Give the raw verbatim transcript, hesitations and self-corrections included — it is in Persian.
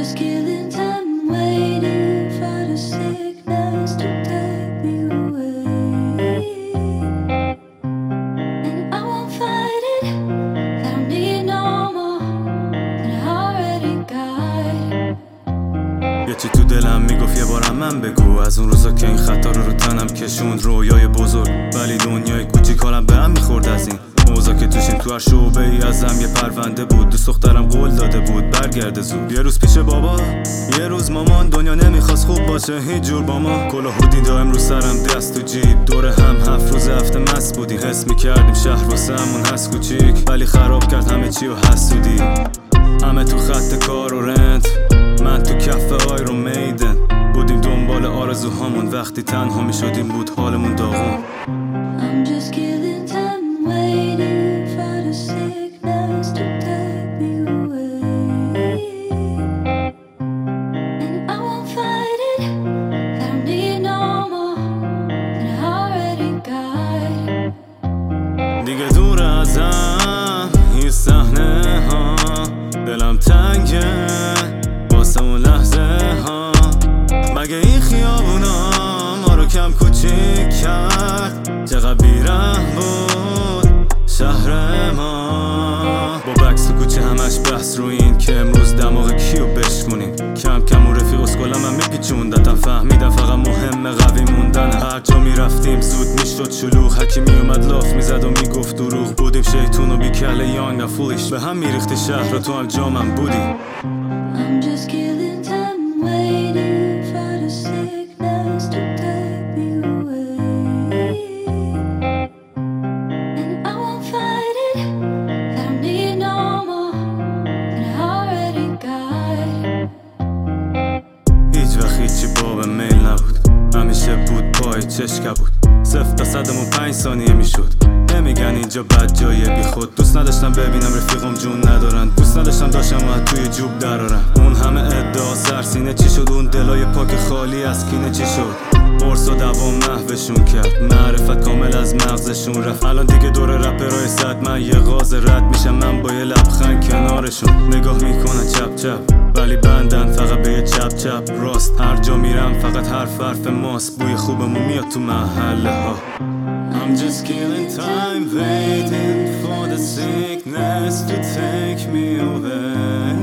just killing time, waiting for the sickness to take me away. And I won't fight it, I don't need no more than I already got. یه چی تو دلم میگفت یه بارم من بگو، از اون روزا که این خطا رو رو تنم کشوند. رویای بزرگ ولی دنیای کوچیک حالم به هم میخورد از این موضوع که توشیم. تو هر شعبه ای ازم یه پرونده بود. دوست دخترم قول داده بود برگرده زود. یه روز پیش بابا، یه روز مامان. دنیا نمیخواست خوب باشه هیچ جور با ما. کلاه و دیدم رو سرم، دست تو جیب. دور هم هفت روز هفته مست بودیم. حس میکردیم شهر واسمون هست کوچیک، ولی خراب کرد همه چی و حسودی. همه تو خط کار و رنت، من تو کف آیرون میدن. بودیم دنبال آرزوهامون، وقتی تنها میشدیم بود حالمون داغون. I'm just killing time, waiting for the sickness to take me away. And I won't fight it, I don't need no more than I already got. دیگه دور ازم این صحنه ها، دلم تنگه واسه اون لحظه ها. مگه این خیابونا ما رو کم کوچیک کرد؟ چقدر بیرحم بود شهر ما. با بکس تو کوچه همش بحث رو این که امروز دماغ کیو بشکنیم. کم کم اون رفیق اسکلم هم میپیچوندتم، فهمیدم فقط مهمه قوی موندن. هر جا میرفتیم زود میشد شلوغ، هرکی میومد لاف میزد و میگفت دروغ. بودیم شیطون و بیکله یانگ و فولیش، به هم میریختی شهر و تو هم جامم بودی. I'm just killing time, waiting for the sickness to take me away. And I won't fight it, I don't need no more than I already got. هیچ وقت هیچی باب میل نبود، همیشه بود پای چشکه بود. صفر تا صدمون پنج ثانیه میشد. نمیگن اینجا بد جایه بی خود. دوست نداشتم ببینم رفیقم جون ندارن، دوست نداشتم داشتم و توی جوب درارن. اون همه ادعا سرسینه چی شد؟ اون دلای پاک خالی از کینه چی شد؟ قرص و دوام محوشون کرد، معرفت کامل از مغزشون رفت. الان دیگه دور رپرای صد، من یه غاز رد میشم، من با یه لبخند کنارشون. نگاه میکنن چپ چپ ولی بندن فقط به یه چپ چپ راست. هر جا میرم فقط حرف حرف ماست، بوی خوبمون میاد تو محله ها. I'm just killing time, waiting for the sickness to take me away.